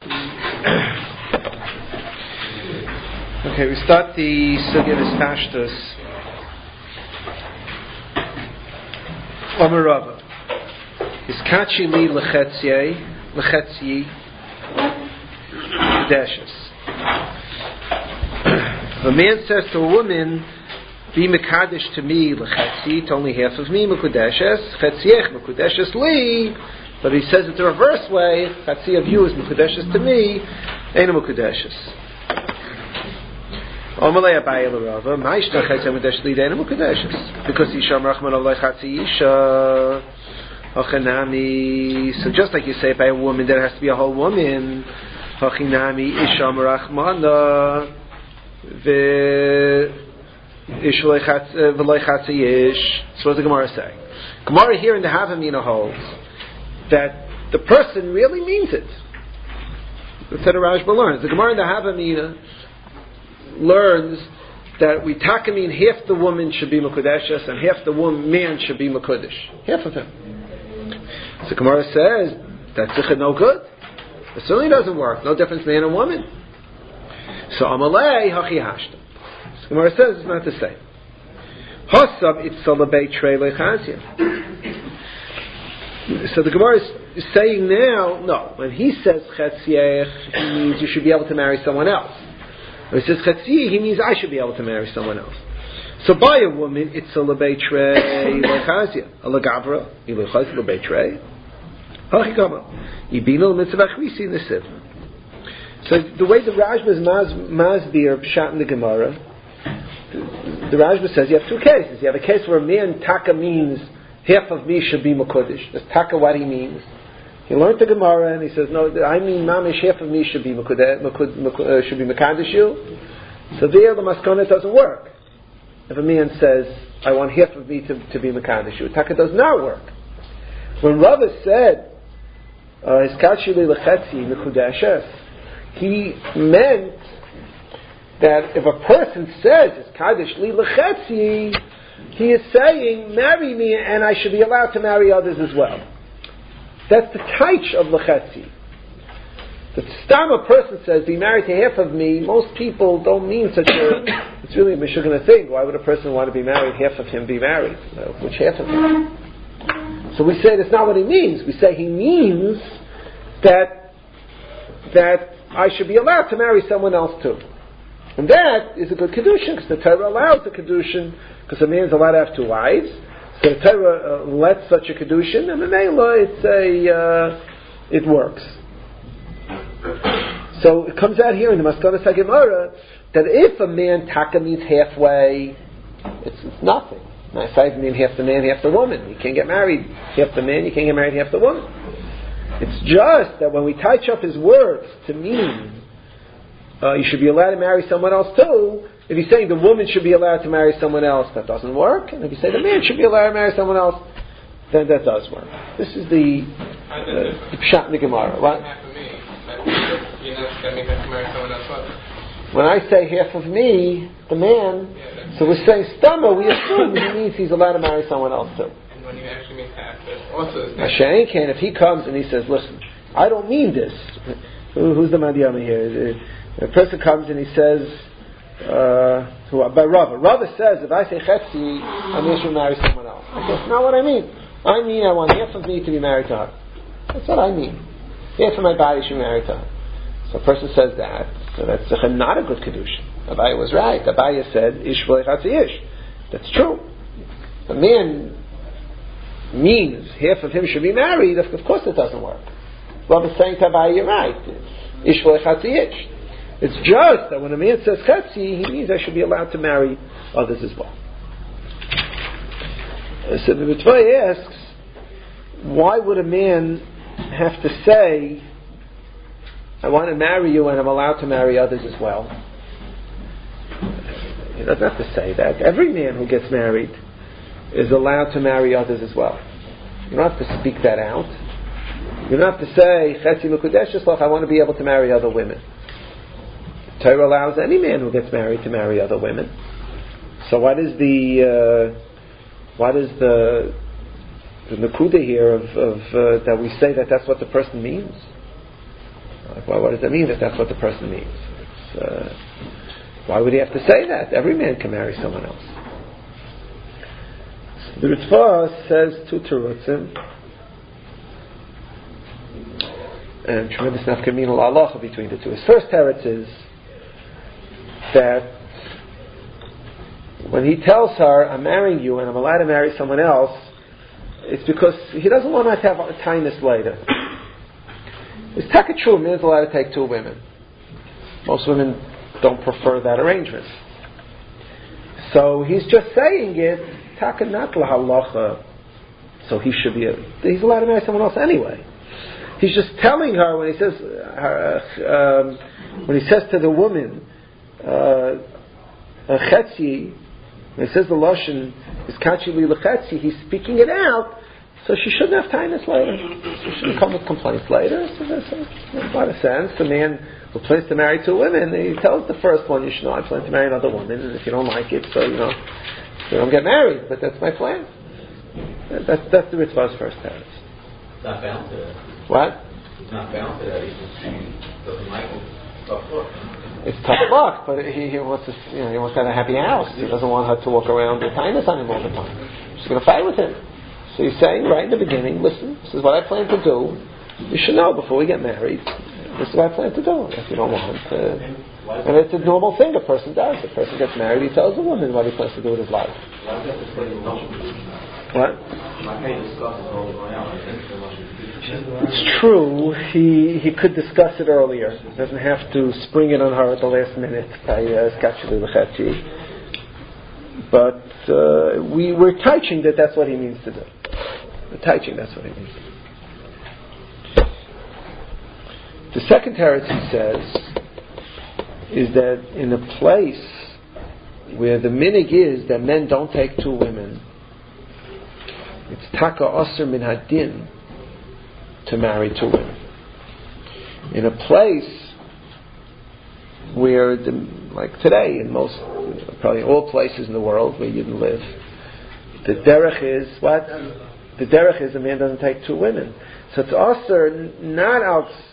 Okay, we start the Sugya V'Spashtus. Omer Rava. Iskachi li lechetzi kedeshes. If a man says to a woman, "Be mekadesh to me lechetzi," to only half of me mekudeshes, chetziech mekudeshes li. But he says it the reverse way: chetzi of you is mekudeshes to me, ain't mekudeshes. Omalei Abaye l'Rava, ma'ishta chetzi mekudeshes li, ain't mekudeshes, because Yisham Rachman Olay chetzi Yisha. Hachinami. So just like you say by a woman, there has to be a whole woman. Hachinami Isham Rachmana Ish v'loy chatzi ish. So what does the Gemara say? Gemara here in the Havamina holds that the person really means it. That's what the Rashba learns. The Gemara in the Havamina learns that we taka mean half the woman should be Mekudeshes and half the man should be Mekudesh. Half of him. So Gemara says that's no good. It certainly doesn't work. No difference man and woman. So Amalei Hachi Hashta. So Gemara says it's not the same. Hasab itzalabei trei lechazia. So the Gemara is saying now, no. When he says chetziech, he means you should be able to marry someone else. When he says chetzi, he means I should be able to marry someone else. So by a woman, it's a lebeitrei lechazia, a legavra, ilechaz lebeitrei. Hachikama, ibino mitzvah chrisi nesiv. So the way the Rashba is masbir pshat in the Gemara, the Rashba says you have two cases. You have a case where a man taka means half of me should be Mekudesh. That's taka what he means. He learned the Gemara and he says, no, I mean mamish half of me should be should be Mekadesh you. So there the maskana doesn't work. If a man says, I want half of me to be Mekadesh you, taka does not work. When Rava said, Iskachili lechetzi mekudeshes, he meant that if a person says Iskadesh li lechetzi, he is saying, marry me and I should be allowed to marry others as well. That's the taich of lechetzi. The stam a person says, be married to half of me, most people don't mean such a, it's really a meshugana thing. Why would a person want to be married, half of him be married? Which half of him? So we say that's not what he means. We say he means that I should be allowed to marry someone else too. And that is a good kedushin, because the Torah allows the kedushin, because a man is allowed to have two wives. So the Torah lets such a kedushin, and the Mela, it works. So it comes out here in the Maskana Sagemara that if a man taka means halfway, it's nothing. I say mean half the man, half the woman. You can't get married half the man, you can't get married half the woman. It's just that when we touch up his words to mean you should be allowed to marry someone else too, if he's saying the woman should be allowed to marry someone else, that doesn't work. And if you say the man should be allowed to marry someone else, then that does work. This is the pshat in the Gemara. What? When I say half of me, the man, so we're saying stama, we assume he means he's allowed to marry someone else too. And when you actually mean half, also if he comes and he says, listen, I don't mean this. Who's the Madhyama here? A person comes and he says, by Rava. Rava says, if I say chetzi, I mean I should marry someone else. That's not what I mean. I mean I want half of me to be married to her. That's what I mean. Half of my body should be married to her. So a person says that, so that's not a good kedushin. Abaye was right. Abaye said, ish v'lei chatzi ish. That's true. A man means half of him should be married, of course it doesn't work. Rav is saying to Abaye, you're right. Ish v'lei chatzi ish. It's just that when a man says chetzi, he means I should be allowed to marry others as well. So the Ritva asks, why would a man have to say, I want to marry you and I'm allowed to marry others as well? He doesn't have to say that. Every man who gets married is allowed to marry others as well. You don't have to speak that out. You don't have to say, Chetzi Mekudeshes Lach, I want to be able to marry other women. Torah allows any man who gets married to marry other women. So what is the nakuda here of that we say that that's what the person means? Like, well, what does that mean that that's what the person means? Why would he have to say that? Every man can marry someone else. The Ritva says two terutzim, and tremendous nafkamina la'alacha between the two. His first teretz is that when he tells her, I'm marrying you and I'm allowed to marry someone else, it's because he doesn't want her to have a tinus later. It's taka true, a man's allowed to take two women. Most women don't prefer that arrangement. So he's just saying it, taka not lahalacha, so he's allowed to marry someone else anyway. He's just telling her when he says to the woman, chetzi, when he says the lashon is kachi li lechetzi, he's speaking it out, so she shouldn't have tinus later. She shouldn't come with complaints later. So that's a lot of sense. The man who plans to marry two women, he tells the first one, you should know I plan to marry another woman, and if you don't like it, so you don't get married. But that's my plan. That's the Ritva's first parents. It's not bound to that. What? He's not bound to that. He doesn't like it. Tough luck. It's tough luck, but he wants to, he wants to have a happy house. He doesn't want her to walk around with tinus on him all the time. She's going to fight with him. So he's saying right in the beginning, listen, this is what I plan to do. You should know before we get married. This is what I plan to do. If you don't want, and it's a normal thing a person does. A person gets married, he tells a woman what he plans to do with his life. What? It's true. He could discuss it earlier. He doesn't have to spring it on her at the last minute by Skachi L'Chachi. But we're teaching that that's what he means to do. We're teaching that's what he means to do. The second teretz he says is that in a place where the minig is that men don't take two women, it's taka osir min hadin to marry two women. In a place where, like today, in most, probably all places in the world where you live, the derech is what? The derech is a man doesn't take two women. So it's osir not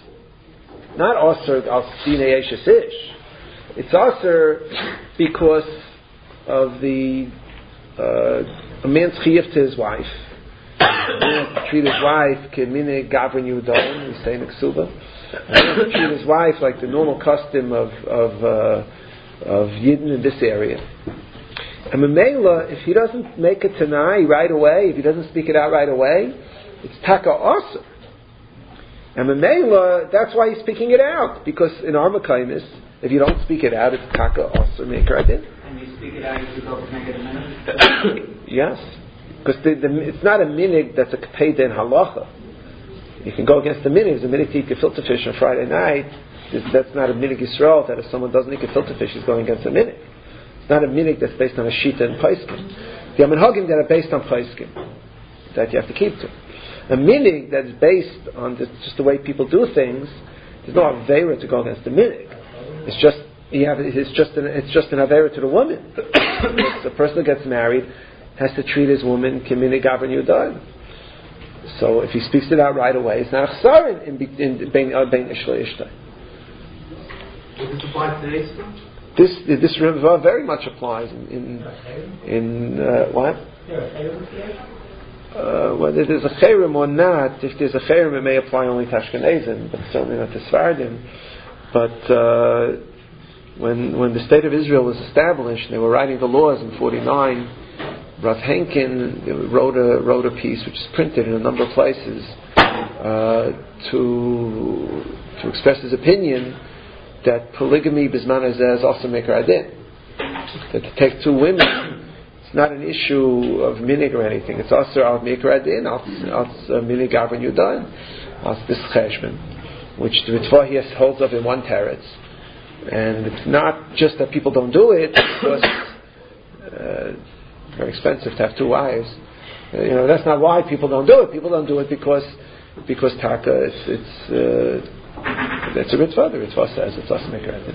osir al sinei eshes ish. It's osir because of the a man's chiyuv to his wife. A man has to treat his wife k'minei gavrin yudon, we say in Ksuba. A man has to treat his wife like the normal custom of Yidden in this area. And Memela, if he doesn't make a Tanai right away, if he doesn't speak it out right away, it's taka osir. And Memela, that's why he's speaking it out, because in our Mekaymis, if you don't speak it out, it's taka osir maker adin. And you speak it out, you go make it a minute? Yes. Because it's not a minig that's a k'peidah in halacha. You can go against the minig. The minig to eat gefilte fish on Friday night, that's not a minig Yisrael, that if someone doesn't eat gefilte fish, he's going against the minig. It's not a minig that's based on a shita and paiskim. The minhagim that are based on paiskim, that you have to keep to. A minig that's based on just the way people do things, there's no avera to go against the minig. It's just an avera to the woman. The person who gets married has to treat his woman k'minei gavrin yudon. So if he speaks it out right away, it's not a chsarin in bein ishla ishtai. Does this apply today? This Rambam very much applies in what? Whether there's a chayrim or not, if there's a chayrim, it may apply only to Ashkenazim, but certainly not to Sfardim. But when the state of Israel was established, they were writing the laws in 49. Rav Henkin wrote a piece which is printed in a number of places to express his opinion that polygamy bisman hazeh is also maker adin. That to take two women, it's not an issue of minig or anything. It's also al maker adin, al minig gavrin yudan, al this cheshbon, which the Ritva he holds of in one teretz. And it's not just that people don't do it, because very expensive to have two wives. That's not why people don't do it. People don't do it because taka it's a Ritva. The Ritva says it's also maker adin.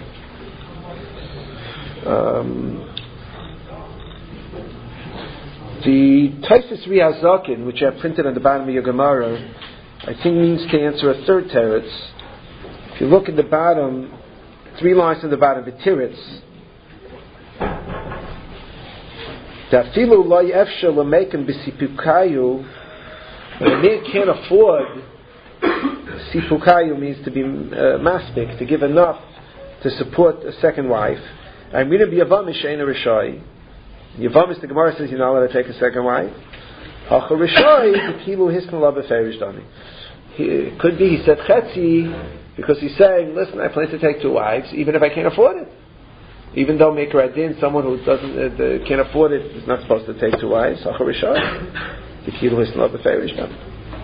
The Taisus Riazakin, which I have printed on the bottom of your Gemara, I think means to answer a third teretz. If you look at the bottom, 3 lines on the bottom, the Tiritz. Dafilu loy efshel lemekem b'sipukayu. When a man can't afford, sipukayu means to be maspik, to give enough to support a second wife. I'm going to be Yavam Sheina Rishai. Yavam is the Gemara says you're not allowed to take a second wife. Hacha Rishai the kilu hiskan la beferish dani. It could be he said chetzi because he's saying, listen, I plan to take 2 wives even if I can't afford it. Even though Meker Adin, someone who doesn't can't afford it is not supposed to take 2 wives. Hacha Rishai the kilu hiskan la beferish dani.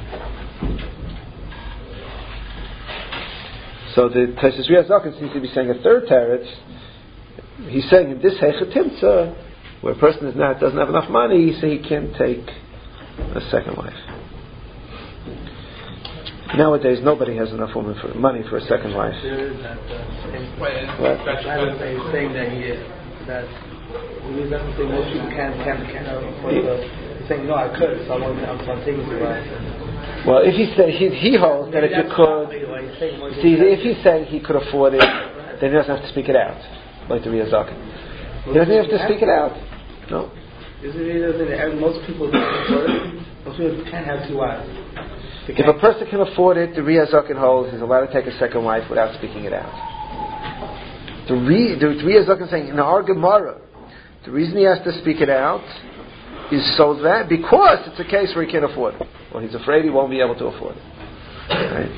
So the Tosfos Riyazakin seems to be saying a third teretz. He's saying in this hechatimtza, where a person doesn't have enough money, so he can't take a second wife. Nowadays, nobody has enough money for a second wife. There is that What? saying that most people can't afford it. He's saying, no, I could, so I'm taking 2 wives. Well, if he holds that if you could, see, if he's saying he could afford it, then he doesn't have to speak it out, like the Riyazakin. He doesn't have to speak it out. No. Most people can't afford it. Most people can't have 2 wives. If a person can afford it, the Riyazakin holds he's allowed to take a second wife without speaking it out. The Riyazakin is saying in our Gemara, the reason he has to speak it out is so that because it's a case where he can't afford it. Well, he's afraid he won't be able to afford it. Right?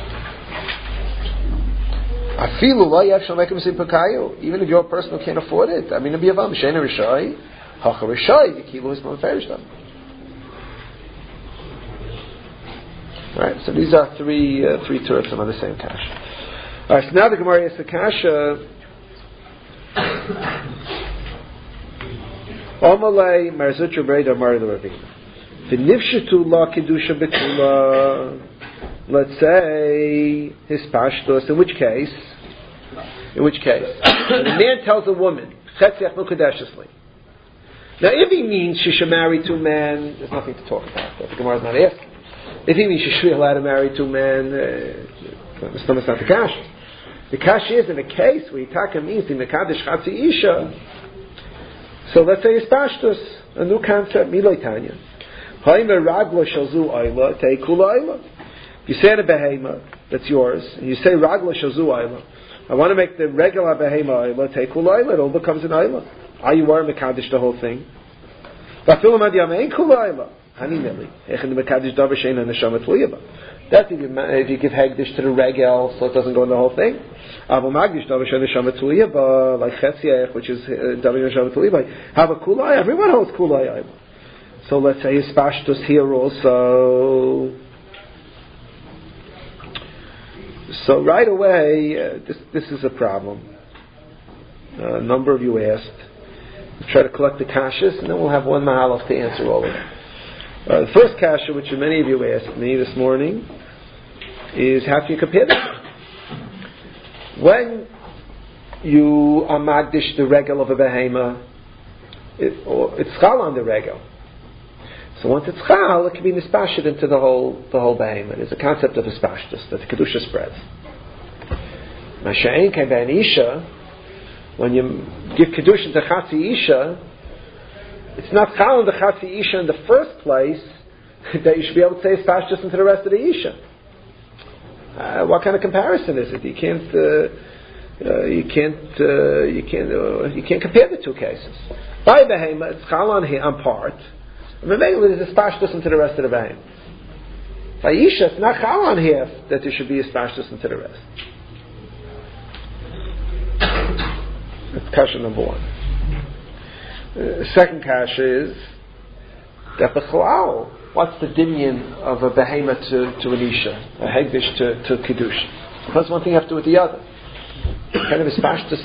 Even if you're a person who can't afford it, I mean, it'll be Yavam Sheina Rishai, Hacha Rishai the kilu hiskan la beferish dani. Right, so these are three turrets on the same kasha. Alright, so now the Gemara asks the kasha. Omalei Marzutra Breda Mari L'Ravina. V'nifshetu la kedusha betula. Let's say his pashtos. In which case, when a man tells a woman, Chetziach Mukadeshesli. Now, if he means she should marry 2 men, there's nothing to talk about. The Gemara is not asking. If he means she should be allowed to marry 2 men, it's not the kash. The kash is in a case where Yitaka means the Mekadesh Chatzi Isha. So let's say it's pashtus, a new concept, Miloi Tanya. Haimer Ragla Shalzu Ayla, Teikula Ayla. You say in a behema, that's yours, and you say Ragla Shalzu Ayla. I want to make the regular behema Ayla, Teikula Ayla, it all becomes an Ayla. Are you wearing Mekadesh the whole thing? That's if you give Hegdish to the regel, so it doesn't go in the whole thing. Like Chetziach, which is have a kulai. Everyone holds kulai. So let's say his pashtus here also. So right away, this is a problem. A number of you asked. We'll try to collect the kashas, and then we'll have one mahalach to answer all of them. The first kasha, which many of you asked me this morning, is how can you compare them? When you are magdish the regel of a behema, it's chal on the regel. So once it's chal, it can be nispashit into the whole behema. There's a concept of nispashtus that the kedusha spreads. Masha'en kai ben isha, when you give kedusha to chatzi isha, it's not chal on the chatzi isha in the first place that you should be able to say nispashtus into the rest of the isha. What kind of comparison is it? You can't compare the two cases. By behema, it's chal on part. And maybe there's a spashtus into the rest of the behema. By isha, it's not chal on half that there should be a spashtus into the rest. That's kasha number one. Second kasha is that b'chalal. What's the dimyan of a behema to an isha, a hegdish to kiddush? Because one thing have to do with the other. Kind of a spashtus.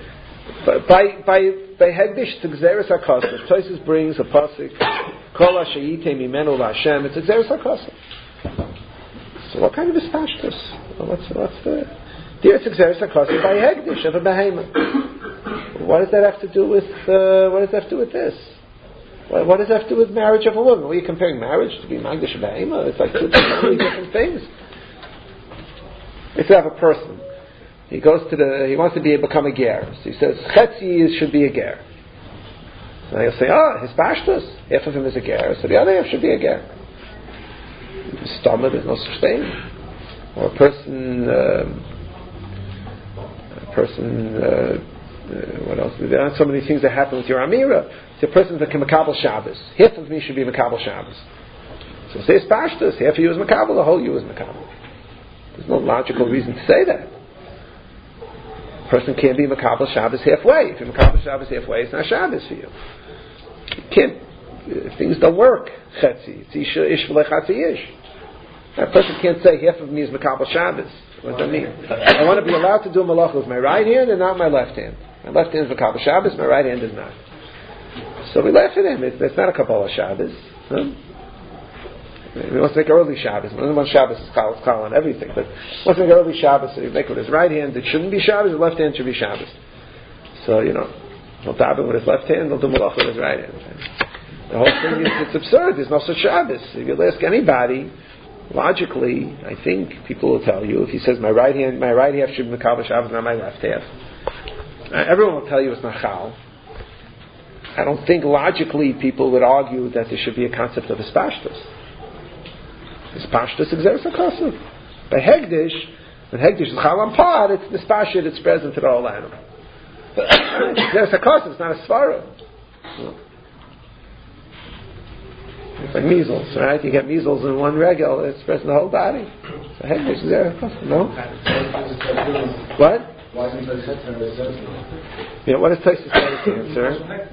By hegdish to gzeres hakasa. Tosis brings a pasuk. Kol hashayite mimenu la'Hashem. It's a gzeres hakasa. So what kind of a spashtus? What's the? There it's a gzeres hakasa by hegdish of a behema. What does that have to do with? What does that have to do with this? What does that have to do with marriage of a woman? Are you comparing marriage to be magdish of behema? It's like two totally different things. If you have a person, he wants to become a ger. So he says, Chetzi should be a ger. So he'll say, his pashtus, half of him is a ger, so the other half should be a ger. Stomach, there's no such thing. Or a person, what else? There are so many things that happen with your Amira. The person's a Makabal Shabbos. Half of me should be Makabal Shabbos. So say it's pashtus, half of you is Makabal, the whole you is Makabal. There's no logical reason to say that. A person can't be Makabal Shabbos halfway. If you're Makabal Shabbos halfway, it's not Shabbos for you. Things don't work. Chetzi. It's ish v'lechatzi ish. A person can't say half of me is Makabal Shabbos. What does that mean? I want to be allowed to do malacha with my right hand and not my left hand. My left hand is Makabal Shabbos, my right hand is not. So we laugh at him. It's not a Kabbalah Shabbos. Huh? He wants to make early Shabbos. One Shabbos is Chal on everything, but he wants to make early Shabbos, so you make it with his right hand. It shouldn't be Shabbos, his left hand should be Shabbos. So, he'll daven with his left hand, he'll do malacha with his right hand. The whole thing is, it's absurd. There's no such Shabbos. If you'll ask anybody, logically, I think people will tell you, if he says my right half should be Makabel Shabbos, not my left half. Everyone will tell you it's not Chal. I don't think logically people would argue that there should be a concept of hispashtus. Hispashtus exeres HaKosov. By Hegdish, when Hegdish is Chal on Pod, it's hispashit, it's present to the whole animal. Exeres HaKosov, it's not a Svara. It's like measles, right? You get measles in one regel, it's present the whole body. So Hegdish is exeres HaKosov, no? What? Yeah, what does Taisus answer?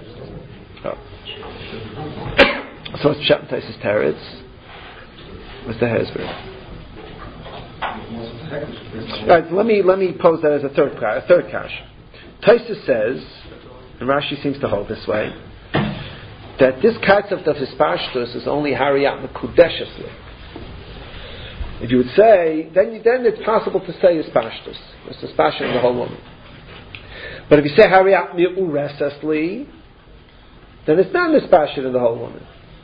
So what's Pshat Taisus Teretz? What's the Hezbollah? Alright, let me pose that as a third kash. Taisus says, and Rashi seems to hold this way, that this concept of hispashtus is only hariyat mekudeshesli. If you would say, then it's possible to say hispashtus. It's hispashtus in the whole woman. But if you say hariyat mi'uresesli, then it's not hispashtus in the whole woman.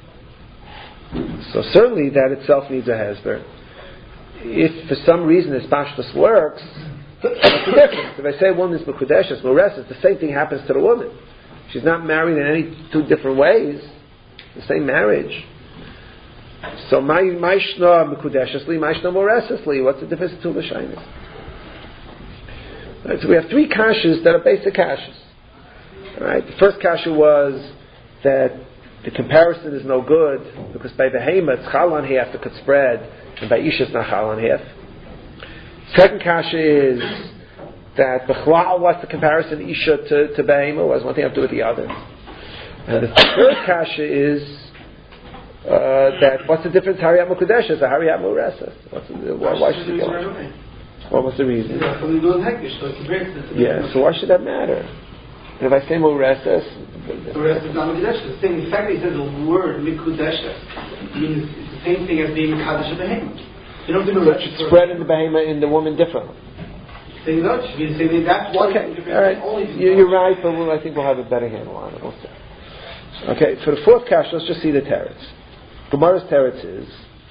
So certainly that itself needs a hesber. If for some reason hispashtus works, what's the difference? If I say a woman is mekudeshes, mu'ureses, the same thing happens to the woman. She's not married in any two different ways. The same marriage. So ma'ishna mekudeshesli, ma'ishna mu'uresesli. What's the difference between the shaynis? Right, so we have three kashas that are basic kashas. Right? The first kasha was that the comparison is no good because by behema it's chal on half that could spread, and by isha it's not chal on half. Second kasha is that b'chlal, what's the comparison isha to behema? What does one thing have to do with the other? And the third kasha is that what's the difference hariyat mukudeshes or hariyat mureses? Why should it go? What was the reason? Yeah, so why should that matter? And if I say mureses, mureses is not mikudesh. The same fact that he says the word mikudeshes means it's the same thing as being mikadesh of behema. You don't do the spread in the behema in the woman differently. Saying that means saying that's why. Okay, all right. You're right, but I think we'll have a better handle on it. We'll see. Okay, for the fourth kash, let's just see the teretz. Gemara's teretz is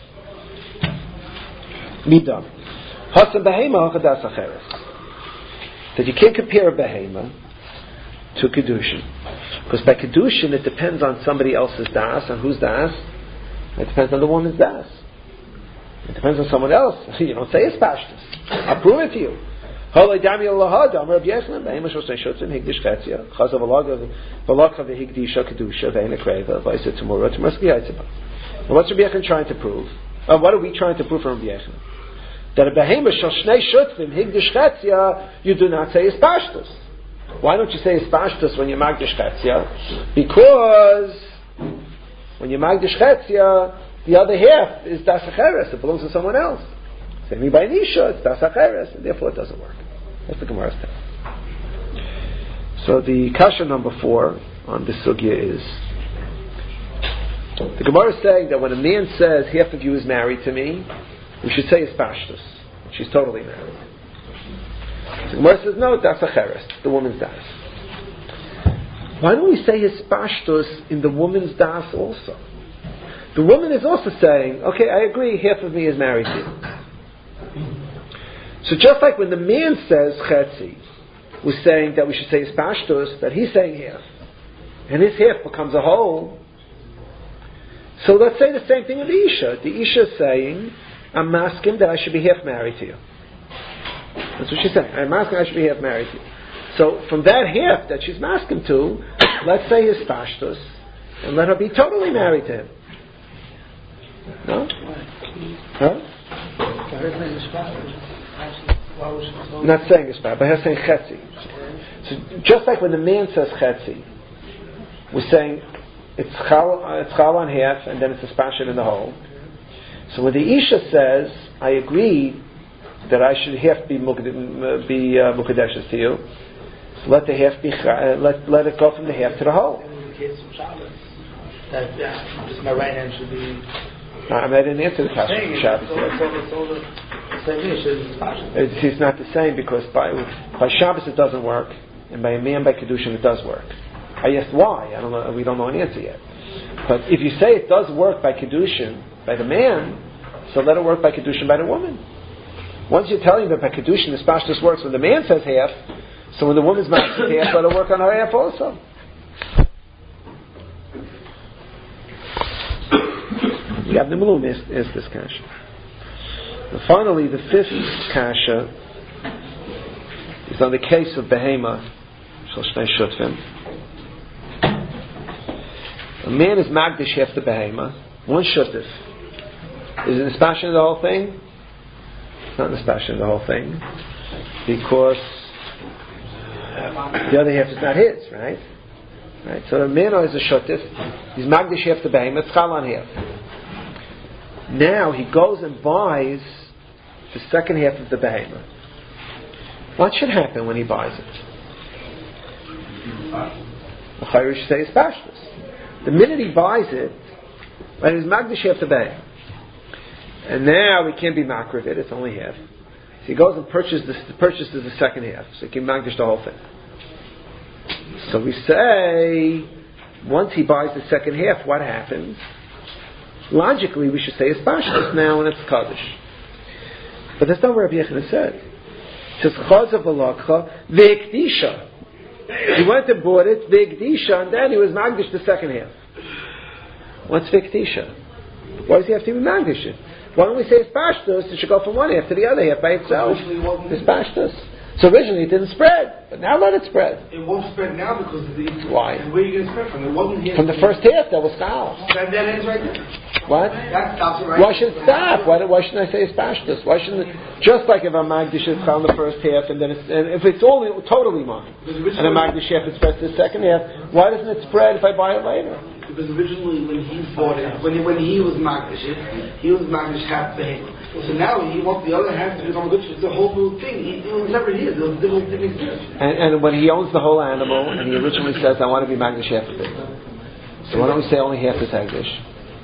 midam hasan behema hachadas acheres. That you can't compare a behema to kedushin, because by kedushin it depends on somebody else's das. On whose das? It depends on the woman's das. It depends on someone else. You don't say it's pashtus. I'll prove it to you. Holay dami Allah Amar Rabbi Yechon behema shosei shotzim higdish chetzia chazav alaga v'lakha v'higdisha kedusha ve'ena kreva v'ayset tomorrow tomorrow skiyatzibah. And what's Rabbi Yechon trying to prove? What are we trying to prove from Rabbi Yechon? That a behema shoshnei shotzim higdish chetzia you do not say it's pashtus. Why don't you say it's pashtus when you magdish chetzia? Because when you magdish chetzia, the other half is das acheres. It belongs to someone else. Same by nisha, it's das acheres, and therefore it doesn't work. That's the Gemara's text. So the kasha number 4 on this sugya is the Gemara is saying that when a man says half of you is married to me, we should say it's pashtus. She's totally married. The Gemara says no, das acheres, the woman's das. Why don't we say his pashtus in the woman's das also? The woman is also saying, okay, I agree, half of me is married to you. So just like when the man says chetzi, was saying that we should say ispashtus, that he's saying half, and his half becomes a whole. So let's say the same thing with the Isha. The Isha is saying, I'm asking that I should be half married to you. That's what she's saying. I'm asking I should be half married to you. So from that half that she's masking to, let's say his pashtus, and let her be totally married to him. No? Huh? I'm not saying ispashtus, but her saying chetzi. So just like when the man says chetzi, we're saying it's chal on half, and then it's ispashtus in the whole. So when the Isha says, I agree that I should half be mukadeshes to you, so let the half be let it go from the half to the whole. In the case of Shabbos, that just my right hand should be. I didn't answer the question of Shabbos. It's not the same because by Shabbos it doesn't work, and by a man by Kedushin it does work. I asked why. I don't know. We don't know an answer yet. But if you say it does work by Kedushin by the man, so let it work by Kedushin by the woman. Once you're telling that by Kedushin the Pashtus works when the man says half, so when the woman's mouth says half, let it work on her half also. Yeah, the Malum is this kasha. And finally, the fifth kasha is on the case of Behema, Shal Shnei Shutvim. A man is Magdish half the Behema, one Shutif. Is it Nispashin of the whole thing? It's not Nispashin of the whole thing, because the other half is not his, right? Right. So the man is a Shutif, he's Magdish half the Behema, it's Chal on half. Now he goes and buys the second half of the behemoth. What should happen when he buys it? The Chayr should say is pashtus. The minute he buys it, right, he's magdish half the behemoth, and now he can't be makriv it. It's only half. So he goes and purchases the second half, so he can magdish the whole thing. So we say, once he buys the second half, what happens? Logically, we should say it's pashtus now, and it's kaddish. But that's not what Rabbi Yechonah said. It says chazav v'lakcha ve'ikdisha. He went and bought it ve'ikdisha, and then he was magdish the second half. What's ve'ikdisha? Why does he have to be magdish it? Why don't we say it's pashtus? It should go from one half to the other half by itself. It's pashtus. So originally it didn't spread, but now let it spread. It won't spread now because of the... Why? And where are you going to spread from? It wasn't here. From the first half, that was chal. That ends right there. What? That stops it right. Why should it stop? Why shouldn't I say it's pashtus? Why shouldn't it, just like if I'm magdish it's chal in the first half, and then if it's all totally mine, and I'm magdish half it spreads to the second half, why doesn't it spread if I buy it later? Because originally when he bought it, when he was magdish half the him. So now he wants the other half to become a good. It's a whole new thing. It was never his. The whole thing exists. And when he owns the whole animal, and he originally says, "I want to be magdish half of it," so why don't we say only half is hagdish?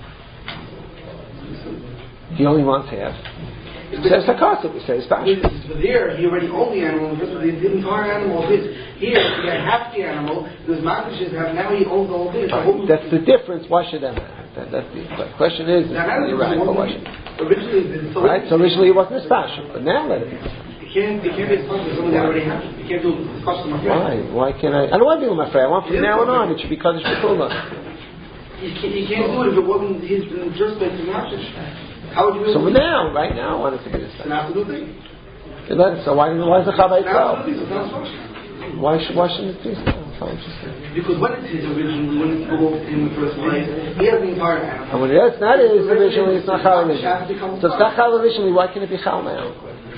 He only wants half. It says sakasik. We say it's pashtus. But there, he already owned the animal. The entire animal is his. Here, he had half the animal. There's magdish half. Now he owns the whole thing. That's the difference. Why should that matter? That's the question is. You're right. But why should? Right, so originally it wasn't a special, but now let it be. You can't be a special with someone that already has it. You can't do a custom. Why can't I? I don't want to be with my friend. I want from now on it should be kaddish b'kula. You can't do it if it wasn't his just like the message. How would you? So now, right now, I want it to be the same. It's an absolute thing. So why is the chavay itself? Why shouldn't it be so? Because when it's his originally, when it belongs to him in the first place, he has the entire animal. And when it's not his originally, it's not chal originally. So if it's not chal originally, why can't it be chal now?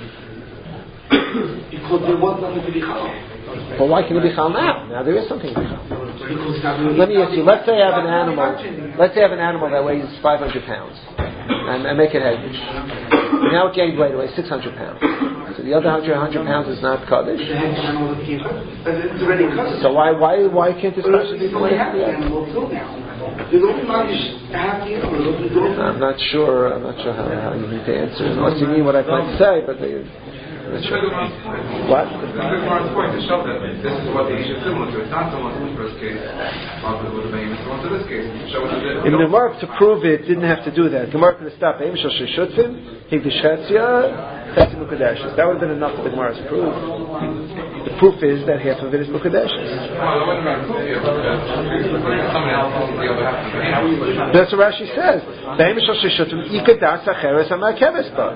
Because there was nothing to be chal. But why can it be chal now? Now there is something to be chal. Let me ask you. Let's say I have an animal. Let's say I have an animal that weighs 500 pounds, and I make it hagdish. Now it gained weight, it weighs 600 pounds. So the other 100 pounds is not kaddish. So why can't this person be played? I'm not sure how you need to answer. Unless you mean what I plan to say, but That's right. What? It's a good Gemara's point to show that this is what the issue is similar to. It's not similar to the first case, with the Behemoth. It's similar to this case. Show it In the Gemara, to prove it, didn't have to do that. Gemara could have stopped. Behemoth shel sheshutzim, higdish chetzia, chetzi mukadeshes. That would have been enough for the Gemara's proof. The proof is that half of it is mukadeshes. That's what Rashi says. Behemoth shel sheshutzim, ikadas acheres hamakeves ba.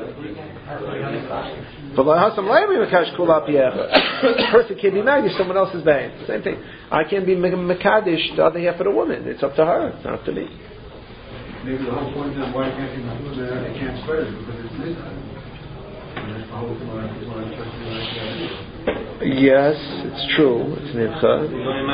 But a person can't be married to someone else's bang. Same thing. I can't be mekadesh the other half of the woman. It's up to her. It's not up to me. Maybe the whole point is why can't you do that? They can't spread it because it's midnight. And that's the whole thing. Yes, it's true. It's nidcha.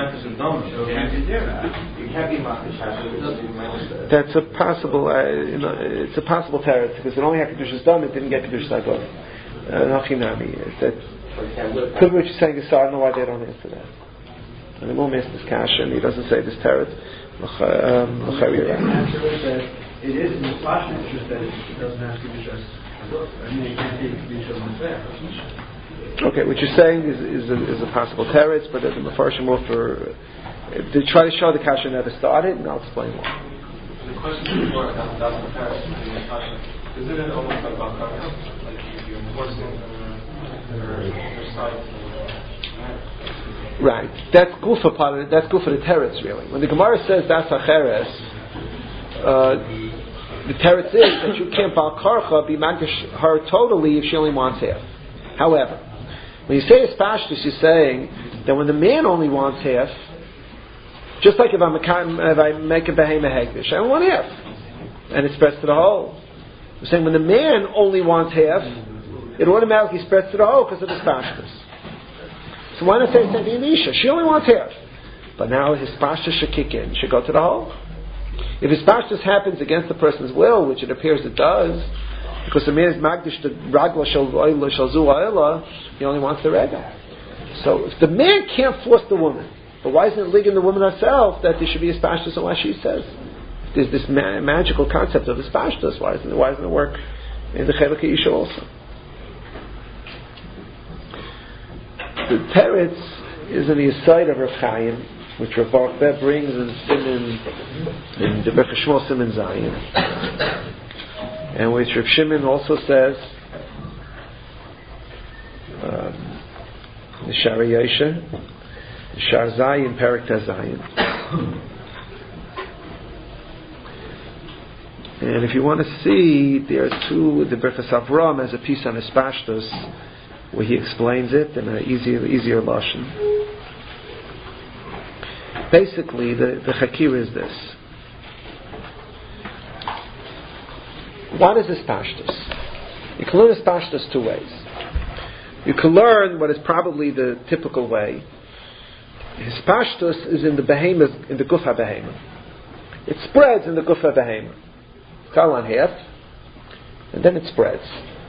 That's a possible. It's a possible teretz because it only had kedushas dam. It didn't get kedushas agor. Nachinami. Could be what you're saying is so. I don't know why they don't answer that. And the Mum asks this kasha, and he doesn't say this teretz. The answer is that it is in the Pashto, it's just that it doesn't have kedushas agor. I mean, it can't be kedushas unfair. Okay, what you're saying is a possible teretz, but the Mefarshim offer to try to show the kasha never started, and I'll explain why. The question before that's the teretz in the Pashto. Isn't it almost like Balkar? Right. That's gufa part of it. That's gufa the teretz really. When the Gemara says that's acheres, the teretz is that you can't balkarcha be magdish her totally if she only wants half. However, when you say espashtus, you're saying that when the man only wants half, just like if I make a behema hegdish, I only want half, and it spreads to the whole. We're saying when the man only wants half, it automatically spreads to the whole because of his pashtus. So why not say the same thing in the Isha? She only wants half. But now his pashtus should kick in, should go to the whole. If his pashtus happens against the person's will, which it appears it does, because the man is magdish the ragla shel zu ha'ela, he only wants the rega. So if the man can't force the woman, but why isn't it leaguing the woman herself that there should be a pashtus on what she says? There's this magical concept of his pashtus. Why doesn't it work in the Chelek Isha also? The teretz is in the aside of Rav Chaim, which Rav Baruch Ber brings in the Berch Shmuel Siman Zayin, and which Rav Shimon also says the Shara Yosha, the Shar Zayin, Perek Zayin. And if you want to see, there are two. The Berchas Avram has a piece on his pashtus where he explains it in an easier lashon. Basically, the chakir is this: what is his pashtus? You can learn his pashtus two ways. You can learn what is probably the typical way. His pashtus is in the behemoth, in the guf ha-behemoth. It spreads in the guf ha-behemoth. Cut on half, and then it spreads.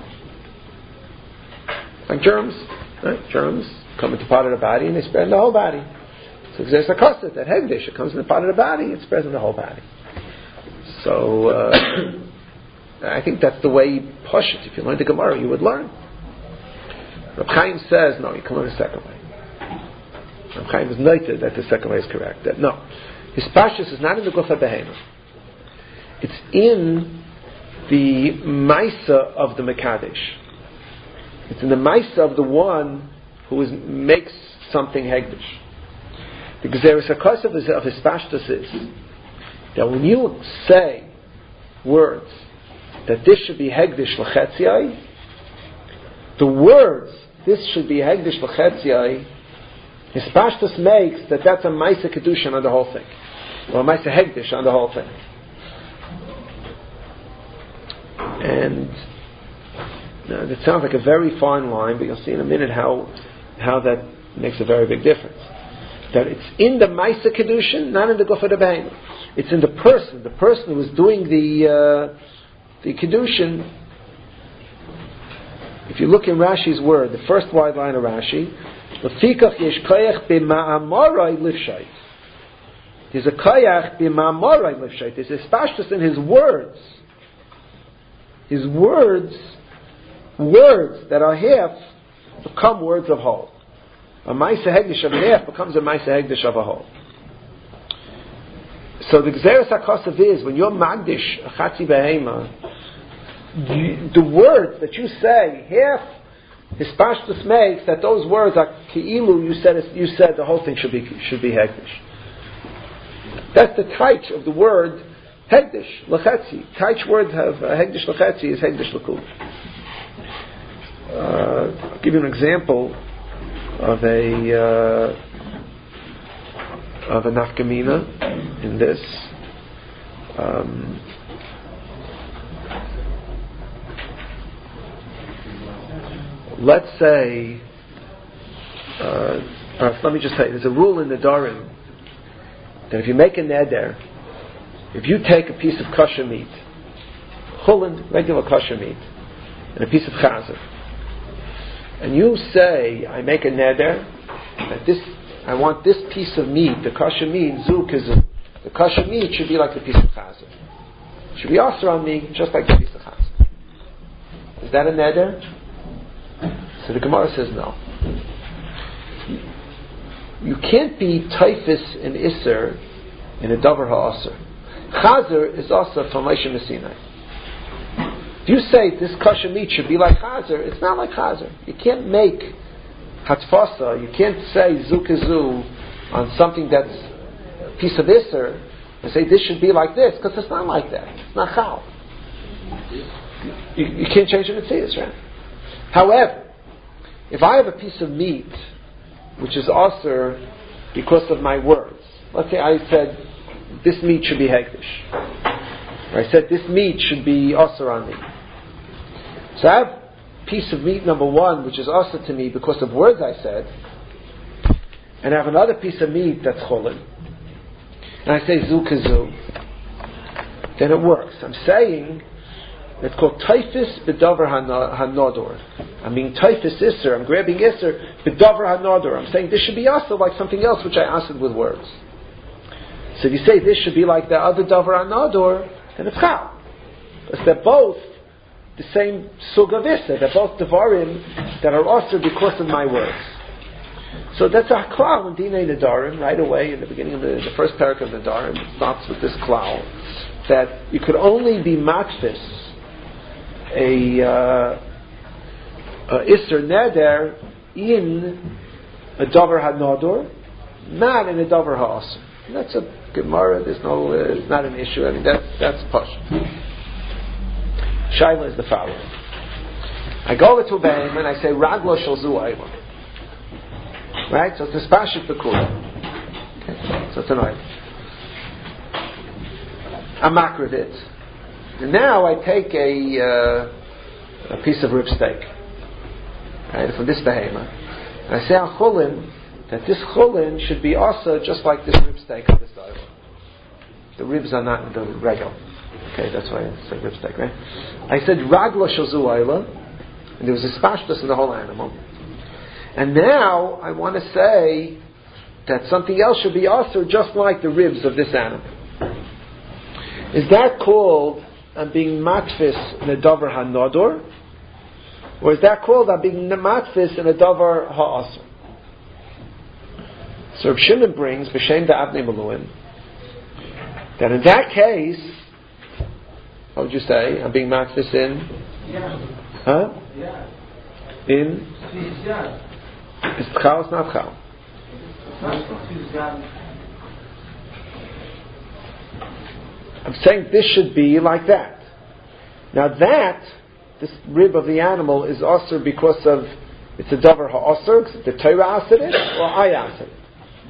Like germs, right? Germs come into part of the body and they spread in the whole body. So if there's a custard, that hegdish, it comes in the part of the body, it spreads in the whole body. So I think that's the way you push it. If you learn the Gemara, you would learn. Reb Chaim says, no, you can learn the second way. Reb Chaim is noted that the second way is correct. That no, his pashtus is not in the guf ha-behemoth. It's in the Maisa of the Mekadesh. It's in the Maisa of the one who makes something Hegdish. The Gezeres HaKos of his pashtus is that when you say words that this should be Hegdish L'chetziai, the words this should be Hegdish L'chetziai, his pashtus makes that's a Maisa Kedushin on the whole thing, or a Maisa Hegdish on the whole thing. And it sounds like a very fine line, but you'll see in a minute how that makes a very big difference. That it's in the Maisa Kedushin, not in the Guf ha-Behemoth. It's in the person who is doing the Kedushin. If you look in Rashi's word, the first wide line of Rashi, L'fikach yesh koyach b'ma'amorai lifshait. There's a koyach b'ma'amorai lifshait. There's a pashtus in his words. His words that are half become words of whole. A Maisa Hegdish of an Eif becomes a Maisa Hegdish of a whole. So the Gzeres HaKosav is, when you're Magdish, a Chatzi Behema, the words that you say, half Hispashtus makes that those words are Ki'ilu, you said the whole thing should be Hegdish. That's the taich of the word Hegdish, Lechetzi. Taich word of Hegdish Lechetzi is Hegdish Lekul. I'll give you an example of a nafkamina in this. Let's say, let me just say, there's a rule in the Darim that if you make a neder, if you take a piece of kosher meat, chulin, regular kosher meat, and a piece of chazer, and you say, I make a neder, that I want this piece of meat, the kosher meat, zu kizu. The kosher meat should be like the piece of chazer. It should be aser on me, just like the piece of chazer. Is that a neder? So the Gemara says no. You can't be typhus and iser in a davar ha'aser. Chazer is also from Moshe Messinai. If you say this kosher meat should be like chazer, it's not like chazer. You can't make hatfasa. You can't say zukazu on something that's a piece of iser and say this should be like this, because it's not like that. It's not chal. You can't change the mitzvahs, right? However, if I have a piece of meat which is aser because of my words, let's say I said this meat should be hegdish, or I said this meat should be aser on me. So I have a piece of meat number one which is aser to me because of words I said, and I have another piece of meat that's cholin, and I say zu kazu, then it works. I'm saying it's called typhus b'davar hanodor. I'm being typhus iser. I'm grabbing iser b'davar hanodor. I'm saying this should be also like something else which I answered with words. So if you say this should be like the other davar hanodor, then it's chal. Because they're both the same sug of iser. They're both davarim that are also because of my words. So that's a klal in Dinei Nedarim right away in the beginning of the first parak of Nedarim. It starts with this klal that you could only be matfis a Isser Neder in a Dover HaNodor, not in a Dover HaAsr. That's a Gemara, it's not an issue. I mean, that's Posh. Shaila is the following. I go to Behem and I say, Raglo Shalzu Ayla. Right? So it's the Spashit Bekula. Okay. So it's an Ayla. I'm makravit. And now I take a piece of rib steak, right, from this behema, and I say on chulin that this chulin should be also just like this rib steak of this ayla. The ribs are not in the regel. Okay, that's why it's a rib steak, right? I said ragla shazu ayla, and there was a spashtus in the whole animal. And now I want to say that something else should be also just like the ribs of this animal. Is that called I'm being matfis in a davar hanodor, or is that called I'm being matfis in a davar ha'asr? So Reb Shimon brings b'shem da'avnei maluim that in that case, what would you say? I'm being matfis in? Yeah. Huh? Yeah. In? Yeah. It's chal, it's not chal. I'm saying this should be like that. Now this rib of the animal is aser because of, it's a davar ha'aser, the Torah aser it, or I aser it?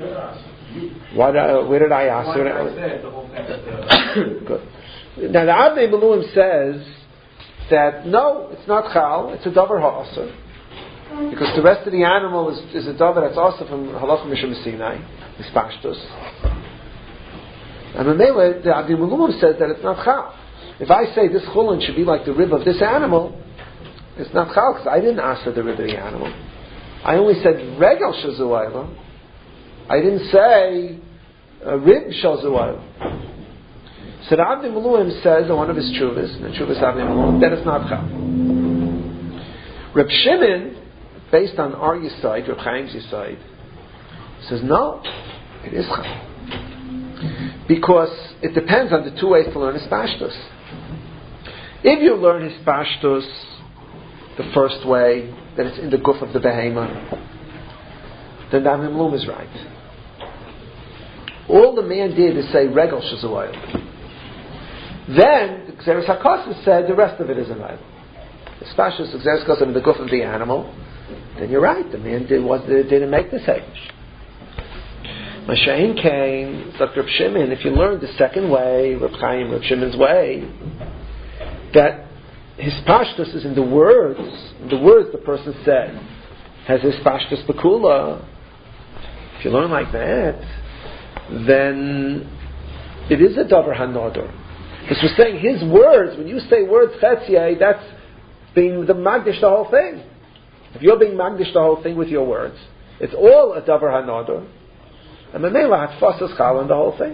Where did I aser it? Good. Now the Avnei Maluim says that no, it's not chal, it's a davar ha'aser, because the rest of the animal is a davar that's also from Halacha Mishum Sinai, is pashtus. And the Avnei Maluim says that it's not chal. If I say this chulin should be like the rib of this animal, it's not chal, because I didn't answer the rib of the animal. I only said regel shazu ayla. I didn't say rib shazu ayla. So the Avnei Maluim says in one of his chuvas, the chuvas Avnei Maluim, that it's not chal. Reb Shimon based on our Yesod, Reb Chaim's Yesod, says no, it is Chal. Because it depends on the two ways to learn Hispashtus. If you learn Hispashtus the first way, that it's in the guf of the behema, then the Himlum is right. All the man did is say Regel Shazuayel. Then the Xeris HaKosis said the rest of it is an idol. Hispashtus, the Xeris HaKosis in the guf of the animal, then you're right, the man didn't make this Hegdish. Mashain came, Dr. Reb Shimon, if you learn the second way, Reb Chaim, Reb Shimon's way, that his pashtus is in the words the person said, has his pashtus bekula. If you learn like that, then it is a davar hanodor. Because we're saying his words, when you say words chetziyah, that's being the magdish the whole thing. If you're being magdish the whole thing with your words, it's all a davar hanodor. And Mamela Hatfasas Chal on the whole thing.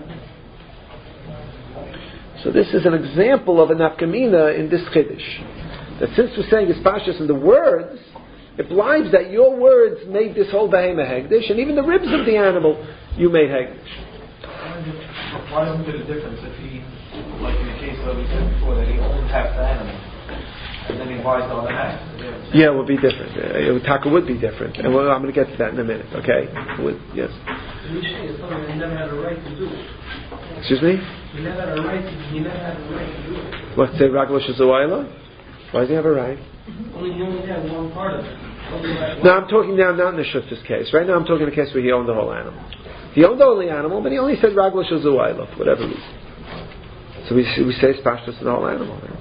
So this is an example of a nafkamina in this chiddush. That since we're saying it's pashas in the words, it blinds that your words made this whole behema hegdish, and even the ribs of the animal you made hegdish. Why isn't there a difference if he, like in the case that we said before, that he owns half the animal, and then he buys the other half? Yeah, it would be different. Taka would be different, and I'm going to get to that in a minute. Okay? Yes. You say it's something he never had a right to do. Excuse me? He never had a right to do it. What, say Raglo Shazuayla? Why does he have a right? He only had one part of it. No, I'm talking now not in the Shufta's case. Right now I'm talking in the case where he owned the whole animal. He owned the only animal, but he only said Raglo Shazuayla for whatever reason. So we say it's pashtus to the whole animal. Right?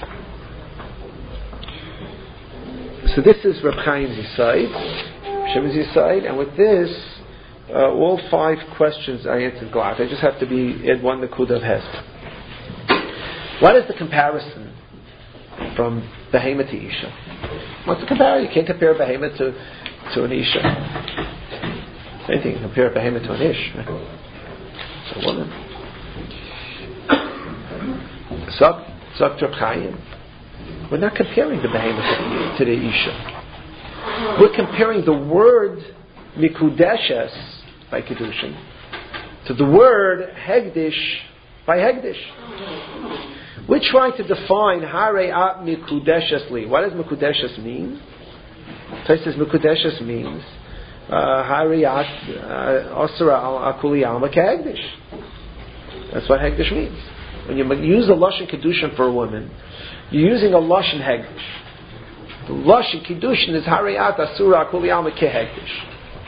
So this is Reb Chaim's Yesod, Shimon's Yesod, and with this, all 5 questions I answered glad. I just have to add one Nakuda of Hesed. What is the comparison from Behema to Isha? What's the comparison? You can't compare Behema to an Isha. Same thing, you can compare Behema to an Ish. Right? It's a woman. Zok Reb Chaim. We're not comparing the Behema to the Isha. We're comparing the word Mikudeshes by Kedushin to the word Hegdish by Hegdish. We're trying to define Hareat Mikudeshes li. What does Mikudeshes mean? It says Mikudeshes means Hareat Osra al Akuli Alma Kehegdish. That's what Hegdish means. When you use a Lashon Kedushin for a woman, you're using a Lashon Hegdish. The Lashon Kedushin is Hareat Asura Akuli Alma Kehegdish.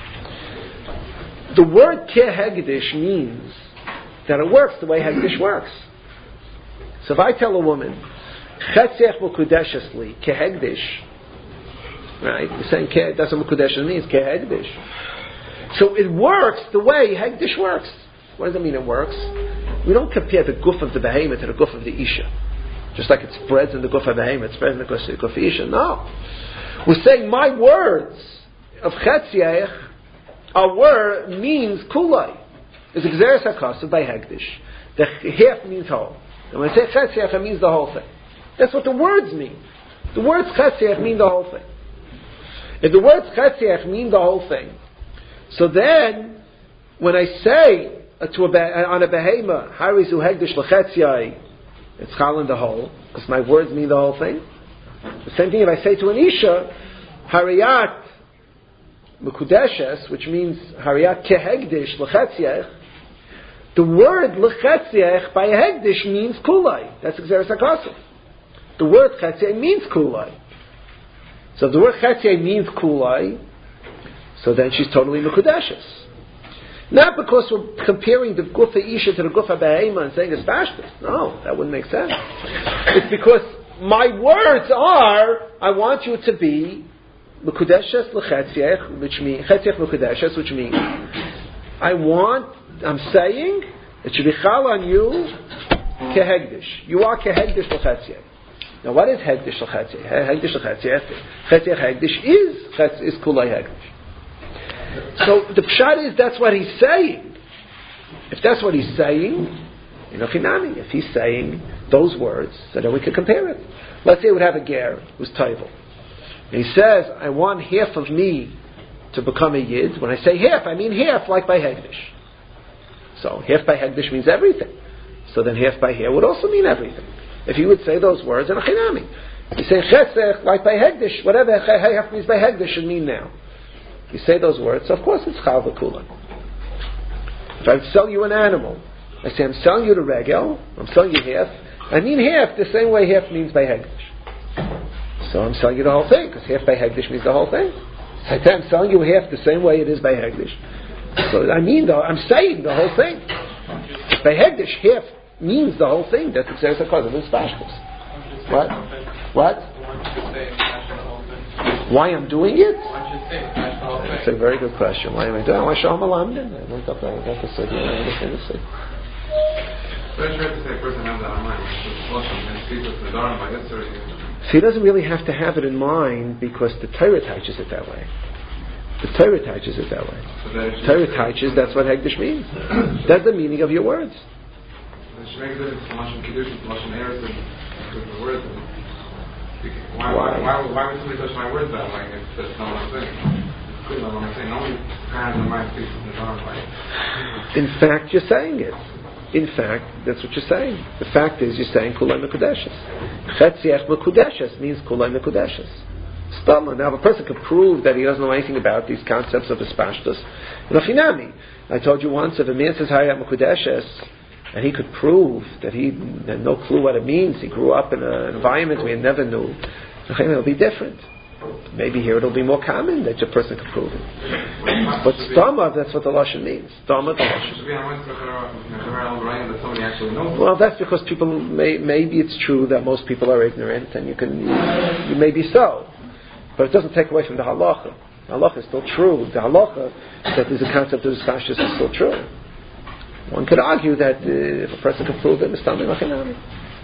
The word Kehegdish means that it works the way Hegdish works. So if I tell a woman, Chetzech Mukudeshes li, Kehegdish, right? You're saying that's what Mukudeshes means, Kehegdish. So it works the way Hegdish works. What does it mean it works? We don't compare the guf of the behemoth to the guf of the Isha. Just like it spreads in the guf of the behemoth, it spreads in the guf of the Isha. No. We're saying my words of Chetzech, our word means kulai. It's Xeris HaKosav by Hegdish. The half means whole. And when I say Chetzech, it means the whole thing. That's what the words mean. The words Chetzech mean the whole thing. If the words Chetzech mean the whole thing, so then, when I say on a behema, Harizu Hegdish L'Chetziyai, it's Chal in the whole, because my words mean the whole thing. The same thing if I say to an Isha, Hariyat Mekudeshes, which means Hariyat Kehegdish L'Chetziyach, the word L'Chetziyach by Hegdish means Kulai. That's Xeris HaKosav. The word Chetziyach means Kulai. So if the word Chetziyach means Kulai, so then she's totally Mekudeshes. Not because we're comparing the Gufa Isha to the Gufa Behema and saying it's Pashtus. No, that wouldn't make sense. It's because my words are, I want you to be Mekudeshes L'Chetziyach, which means Chetziyach Mekudeshes, which means I'm saying it should be Chal on you Kehegdish. You are Kehegdish L'Chetziyach. Now what is Hegdish L'Chetziyach? Hegdish L'Chetziyach. Chetziyach Hegdish is Kulai Hegdish. So the pshat is that's what he's saying. If that's what he's saying, Chinami. If he's saying those words, so then we can compare it. Let's say we would have a ger who's tayvel. And he says, I want half of me to become a Yid. When I say half, I mean half, like by Hegdish. So half by Hegdish means everything. So then half by hair would also mean everything. If you would say those words in a Chinami. You say Chesech, like by Hegdish, whatever half means by Hegdish should mean now. You say those words, so of course it's Chal V'Kula. If I sell you an animal, I say I'm selling you the regel, I'm selling you half, I mean half the same way half means by Hegdish. So I'm selling you the whole thing, because half by Hegdish means the whole thing. So I'm selling you half the same way it is by Hegdish. So I'm saying the whole thing. By Hegdish, half means the whole thing. That's exactly because of this pashtus. What? Why I'm doing it? That's a very good question. Why am I doing it? I want to show him a lamdan. I went up there. I got the city. I understand the city. So he doesn't really have to have it in mind because the Torah teaches it that way. The Torah teaches it that way. Torah teaches that's what Hegdish means. That's the meaning of your words. Why would somebody touch my words that way if that's not what I'm saying? It's clear what I'm saying. Nobody has in mind speaks in the dark way. In fact, you're saying it. In fact, that's what you're saying. The fact is, you're saying Kulay Mekudeshes. Chetziach Mekudeshes means Kulay Mekudeshes. Stama. Now, if a person can prove that he doesn't know anything about these concepts of Hispashtus, Lachinami. I told you once, if a man says Hayat Mekudeshes, and he could prove that he had no clue what it means, he grew up in an environment where he never knew, it'll be different. Maybe here it'll be more common that a person can prove it. But Stama, that's what the Lashon means. Stama, the Lashon. Well, that's because people, maybe it's true that most people are ignorant, and you may be so. But it doesn't take away from the halacha. The halacha is still true. The halacha, that there's a concept of Hispashtus, is still true. One could argue that if a person can prove it, it's Stama Machinami.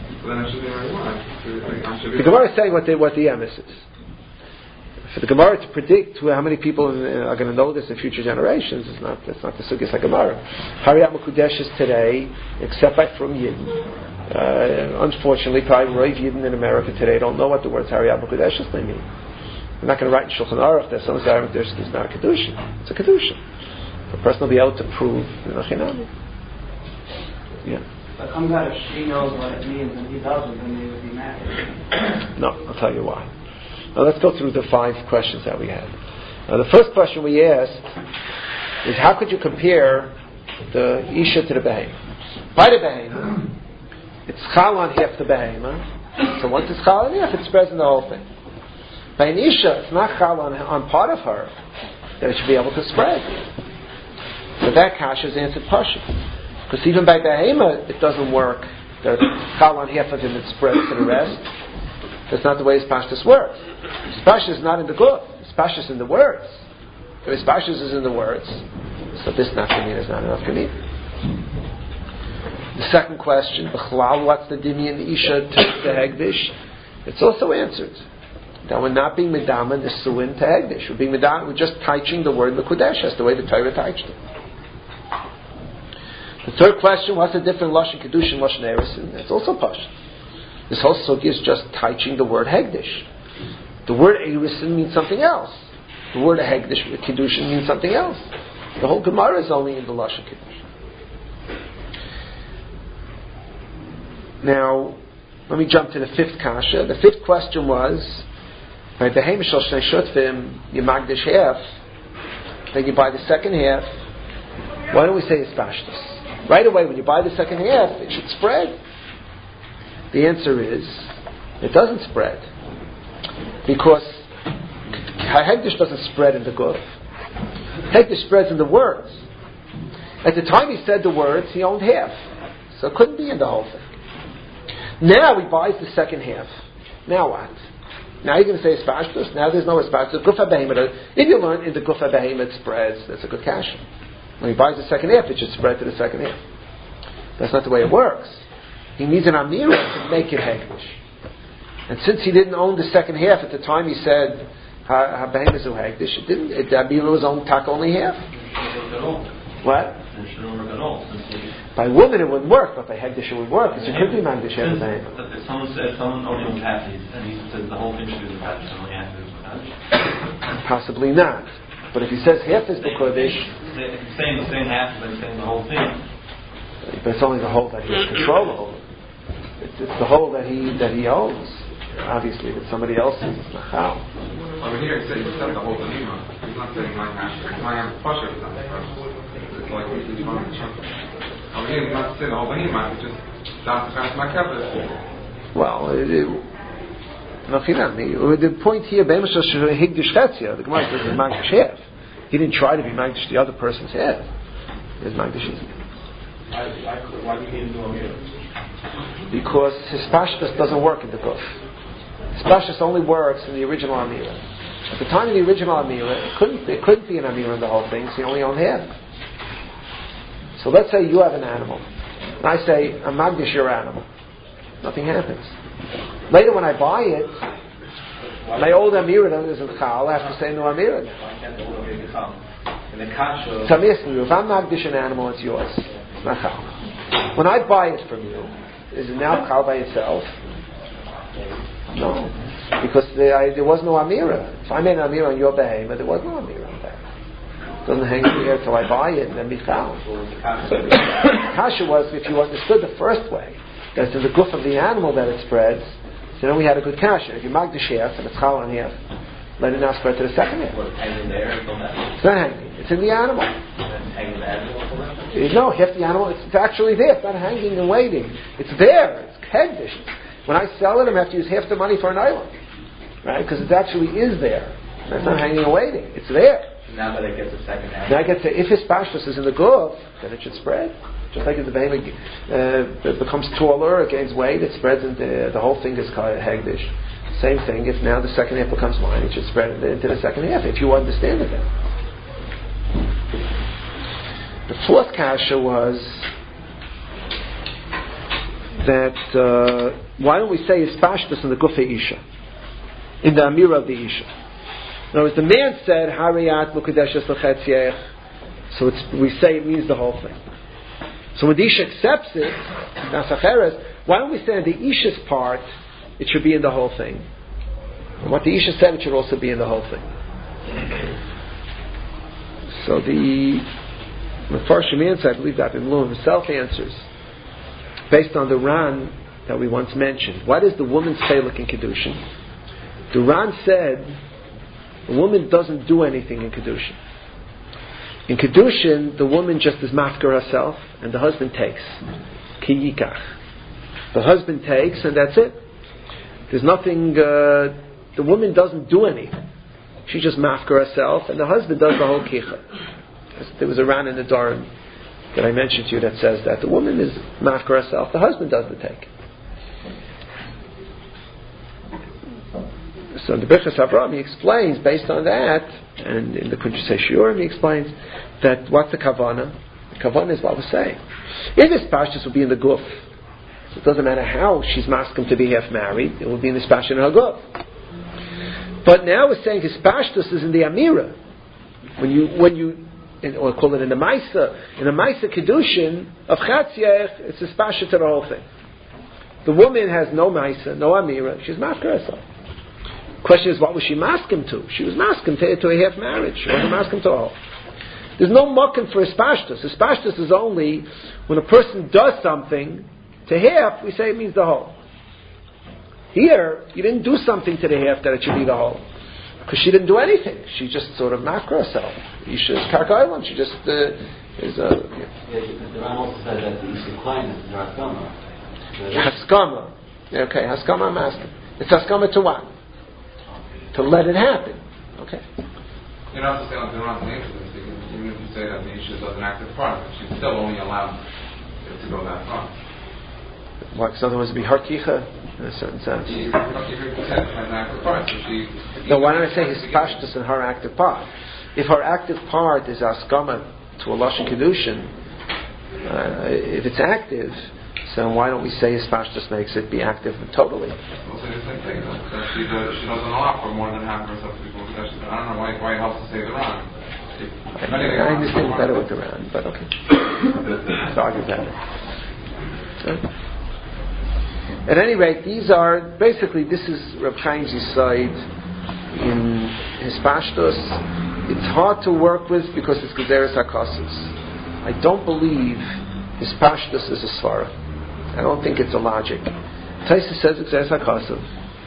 The Gemara is saying what the emes is. For the Gemara to predict how many people are going to know this in future generations, that's not the Sugis HaGemara. Hariyat Mekudeshes today, except by from Yidden. Unfortunately, probably Rav Yidden in America today don't know what the words Hariyat Mekudeshes they mean. We're not going to write in Shulchan Aruch that someone's Hariyat Mekudeshes is not a Kedushin. It's a Kedushin. The person will be able to prove the Machinami. Yeah. But comes out if she knows what it means and he doesn't, then they would be mad. No, I'll tell you why. Now let's go through the 5 questions that we had. Now the first question we asked is how could you compare the Isha to the Behema? By the Behema, it's Chal on half the Behema. So once it's Chal on half, it spreads in the whole thing. By an Isha, it's not Chal on part of her that it should be able to spread. So that Kasha is answered Pasha. Because even by Behema, it doesn't work. There's Chal on half of him, it spreads to the rest. That's not the way Hispashtus works. Hispashtus is not in the guf. Hispashtus is in the words. If Hispashtus is in the words, so this nafkamina is not enough kamina. The second question, B'chlal, what's the Dimian Isha to Hegdish? It's also answered. That we're not being Medama Nisuin to Hegdish. We're just teaching the word Mekudesh. That's the way the Torah teaches it. The third question, what's the difference Lashon Kedushin, Lashon Erisin? That's also Pasha. This whole sugi is just teaching the word Hegdish. The word Erisin means something else. The word Hegdish, Kedushin, means something else. The whole Gemara is only in the Lashon Kedushin. Now, let me jump to the 5th kasha. The 5th question was, by the Hemishal Shnei Shutvim, you magdish half, then you buy the second half. Why don't we say Hispashtus? Right away, when you buy the second half, it should spread. The answer is, it doesn't spread. Because Hegdish doesn't spread in the guf. Hegdish spreads in the words. At the time he said the words, he owned half. So it couldn't be in the whole thing. Now he buys the second half. Now what? Now you're going to say Hispashtus? Now there's no Hispashtus. Guf HaBehema, if you learn in the Guf HaBehema it spreads, that's a good kasha. When he buys the second half, it should spread to the second half. That's not the way it works. He needs an Amira to make it Hegdish. And since he didn't own the second half at the time he said HaBehema is Hegdish, the Amira was owned tak only half. What? By women it wouldn't work, but by Hegdish it would work. Because it could be Magdish HaBehema. Someone owns half these, and he says the whole thing should be the Hegdish, only half is Possibly not. But if he says half is B'Kodesh, If he's saying half, then he's saying the whole thing. but it's only the whole that he has control over. It's the whole that he owns. Obviously, that somebody else is Nachal. Over here, he said the whole Benima. He's not saying my master. My Pasha is not the first. It's like he's trying to chunk. Over here, he's not saying the whole Benima. It's just down to kind of my Well, the point here, the Gemara says is Magdish half. He didn't try to be Magdish the other person's half. His Magdish is. Why do you need to do Amira? Because his pashtus doesn't work in the Guf. His pashtus only works in the original Amira. At the time of the original Amira, it couldn't be an Amira in the whole thing, so he only owned half. So let's say you have an animal, and I say, I'm Magdish your animal. Nothing happens. Later when I buy it, my old Amira isn't Chal, I have to say no Amira now. So I'm asking you, if I'm Magdish an animal, it's yours. It's not Chal. When I buy it from you, is it now Chal by itself? No. Because there was no Amira. If I made an Amira on your behemoth, there was no Amira on that. It doesn't hang in the air till I buy it and then be Chal. So Kasha was, if you understood the first way, that it's in the guf of the animal that it spreads, so then we had a good kasha. If you magdish half and it's chal on half, let it now spread to the second half. It's not hanging. It's in the animal. No, half the animal, it's actually there. It's not hanging and waiting. It's there. It's hegdish. When I sell it, I'm have to use half the money for an island. Right? Because it actually is there. It's not hanging and waiting. It's there. Now that it gets a second half. Now I get to, if his pashtus is in the guf, then it should spread. Just like if the behemoth it becomes taller, it gains weight, it spreads into the whole thing is hegdish. Same thing, if now the second half becomes mine, it should spread into the second half, if you understand it then. The fourth kasha was that why don't we say ispashtus in the gufa isha, in the amira of the isha. In other words, the man said hariyat mukadeshes l'chetziach, so we say it means the whole thing. So when the Isha accepts it, Nasacheres, why don't we say in the Isha's part, it should be in the whole thing? And what the Isha said, it should also be in the whole thing. So the Mefarshim answer, I believe that Ibn Blum himself answers, based on the Ran that we once mentioned. What is the woman's chalik in Kedushin? The Ran said, the woman doesn't do anything in Kedushin. In Kedushin, the woman just is mafker herself, and the husband takes. Ki yikach. The husband takes, and that's it. There's nothing, the woman doesn't do anything. She just mafker herself, and the husband does the whole kicha. There was a ran in the Dorim that I mentioned to you that says that the woman is mafker herself, the husband does the take. So in the Birchas Avraham, he explains, based on that, and in the Kuntres Shiurim, he explains that what's the kavana? The kavana is what we're saying. If this pashtus will be in the guf, so it doesn't matter how she's maskim to be half married, it will be in this pashtus in her guf. But now we're saying his pashtus is in the amira. When you or call it in the Maisa Kedushin of Chatziach, it's a pashtus to the whole thing. The woman has no Maisa, no amira, she's mafker herself. Question is, what was she masking to? She was masking to a half marriage. She wasn't masking to a whole. There's no mucking for ispashtus. Ispashtus is only when a person does something to half, we say it means the whole. Here, you didn't do something to the half that it should be the whole. Because she didn't do anything. She just sort of makra herself. Isha is karkailam. She just is a... The Ran also said that the Isha Klein is Haskama. Haskama. Okay, Haskama I'm asking. It's Haskama to what? To let it happen. Okay. You're not to say on the name of this, because even if you say that the issue is an active part, she's still only allowed it to go that far. Why? Because otherwise it would be harkicha in a certain sense. No, why don't I say his pashtus in her active part? If her active part is askama to a lashon kedushin, if it's active, so why don't we say his pashtus makes it be active totally? We'll say the same thing. She doesn't allow for more than half of herself to be possession. I don't know why it helps to say the Ran. I understand better with the Ran, but okay. Let's argue better. So, at any rate, these are basically, this is Reb Chaim's side in hispashtus, it's hard to work with because it's gezeres hakasus. I don't believe hispashtus is a svara. I don't think it's a logic. Taisa says gezeres hakasus.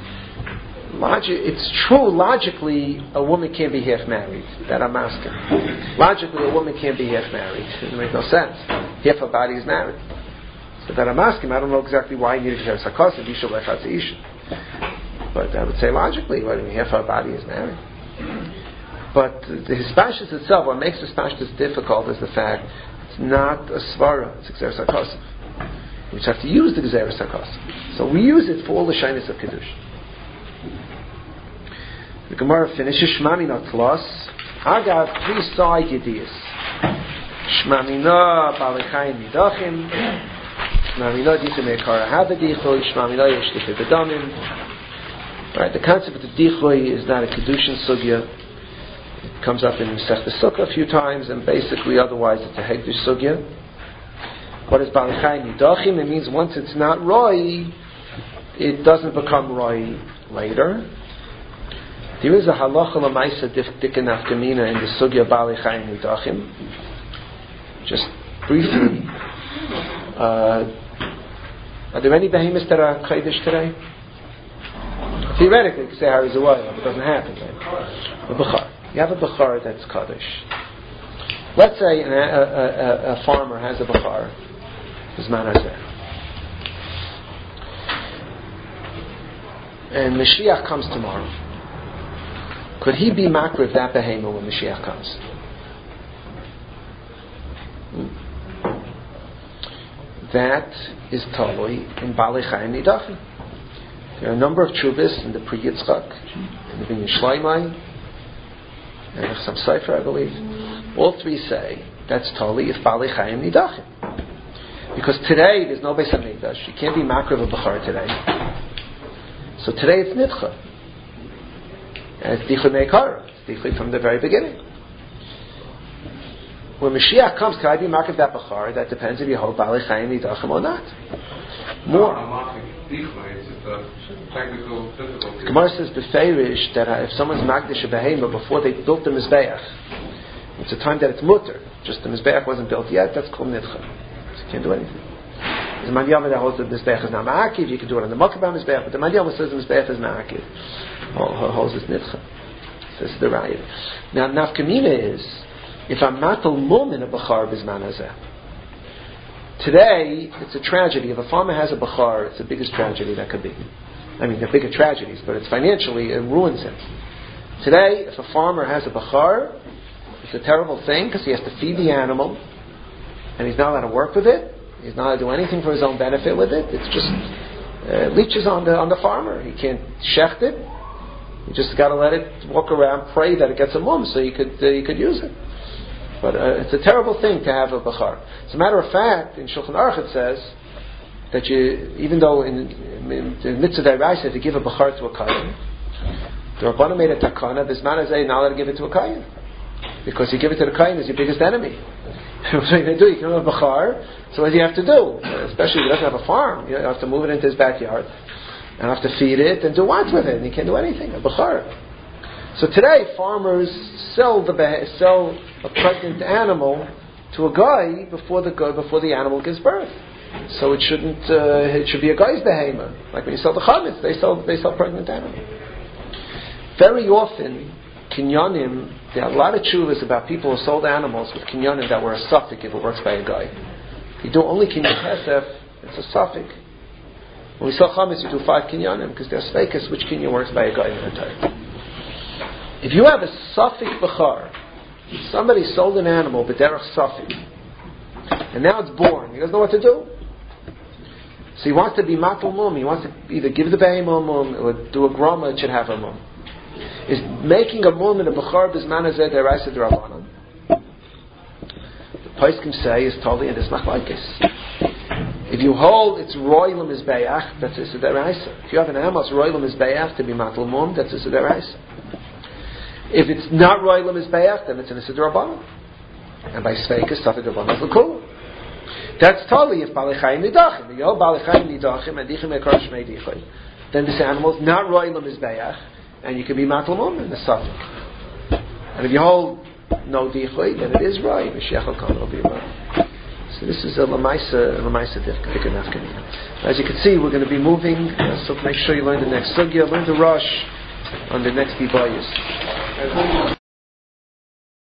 It's true, logically, a woman can't be half married. That I'm asking. Logically, a woman can't be half married. It makes no sense. Half her body is married. So that I'm asking, I don't know exactly why you need to have sakasa, Isha lechatz Isha. But I would say logically, half her body is married. But the hispashtus itself, what makes hispashtus difficult is the fact it's not a svara, it's gezeres sakasa. We just have to use the gezeres sakasa. So we use it for all the shyness of Kiddush. The Gemara finishes Shmamina Tlos. I got 3 side ideas. Shmamina Balechayim Nidachim. Shmamina Dichim Ekara Havadichoy. Shmamina Yeshtife Bedamim. Right, the concept of the Dichoy is not a Kedushin Sugya. It comes up in Masechta Sukkah a few times, and basically otherwise it's a Hegdush Sugya. What is Balechayim Nidachim? It means once it's not Roy, it doesn't become Roy later. There is a halacha l'maisa dikin afkamina in the sugya bali chayim nidachim. Just briefly, are there any behemoths that are kodesh today? Theoretically, you could say harizawayim, but it doesn't happen. Right? A bechar. You have a bechar that's kodesh. Let's say a farmer has a bechar. Zman hazeh. And Mashiach comes tomorrow. Could he be makriv that behemoth when Mashiach comes? That is talui in Balei Chaim Nidachim. There are a number of chubis in the Pri Yitzchak, in the Binyan Shleimai, and some Sefer, I believe. All 3 say that's talui if Balei Chaim Nidachim. Because today there's no Beis HaMikdash. You can't be makriv a bechar today. So today it's nidcha. And it's Dichud Me'ekara. It's Dichud from the very beginning. When Mashiach comes, can I be marked that Bechar? That depends if you hold Balei Chaim Nidachim or not. More. It's just a technical difficulty. Gemara says befeirish that if someone's Magdish a Behema before they built the Mizbeach, it's a time that it's mutter. Just the Mizbeach wasn't built yet, that's called Nidcha. So you can't do anything. There's a Mandiyama that holds that the Mizbeach is not Ma'akiv, you can do it on the Makabah Mizbeach, but the Mandiyama says the Mizbeach is Ma'akiv. Holds this nidcha. This is the raya. Now, nafkamina is if I'm matal mum in a bechar bizman hazeh. Today, it's a tragedy. If a farmer has a bechar, it's the biggest tragedy that could be. I mean, there are bigger tragedies, but it's financially, it ruins him. Today, if a farmer has a bechar, it's a terrible thing because he has to feed the animal, and he's not allowed to work with it. He's not allowed to do anything for his own benefit with it. It's just leeches on the farmer. He can't shecht it. You just got to let it walk around, pray that it gets a mum, so you could use it. But it's a terrible thing to have a bechar. As a matter of fact, in Shulchan Aruch it says that even though in the mitzvah deraisa to give a bechar to a kayin, the Rabbanan made a takana. This man is not allowed to give it to a kayin because you give it to the kayin is your biggest enemy. What are you going to do? You give him a bechar. So what do you have to do? Especially if he doesn't have a farm, you have to move it into his backyard. And have to feed it and do what with it? And he can't do anything. A bechar. So today, farmers sell a pregnant animal to a guy before the animal gives birth. So it should be a guy's behemoth. Like when you sell the chametz, they sell pregnant animal. Very often, kinyanim, there are a lot of chuvas about people who sold animals with kinyanim that were a suffix if it works by a guy. If you do only kinyan kesef, it's a suffix. When we sell chametz, you do 5 kinyanim because they're sveikas, which kinyan works by a guy in the time. If you have a suffix bechar, somebody sold an animal b'derech suffix, and now it's born, he doesn't know what to do. So he wants to be matal mum. He wants to either give the behemoth mum or do a groma. It should have a mum. Is making a mum in a bechar b'zman hazeh deraisa d'Rabbanan? The poskim say is totally in this machlokes. If you hold it's roilam mizbeach, that's issa deraisa. If you have an animal, it's roilam mizbeach to be matal mum, that's issa deraisa. If it's not roilam mizbeach, then it's an issa d'Rabbanan. And by sveikas, safek d'Rabbanan is l'kula. That's totally if Balei Chaim Nidachim. You hold Balei Chaim Nidachim and Dichim Ekar Shmei Dichim, then this animal is not roilam mizbeach, and you can be matal mum in the safek. And if you hold no dichui, then it is right. Mashiach will come, it'll be right. So this is a lamaisa dikkanafkanina. As you can see, we're going to be moving. So make sure you learn the next sugya, learn the rush on the next dibayis.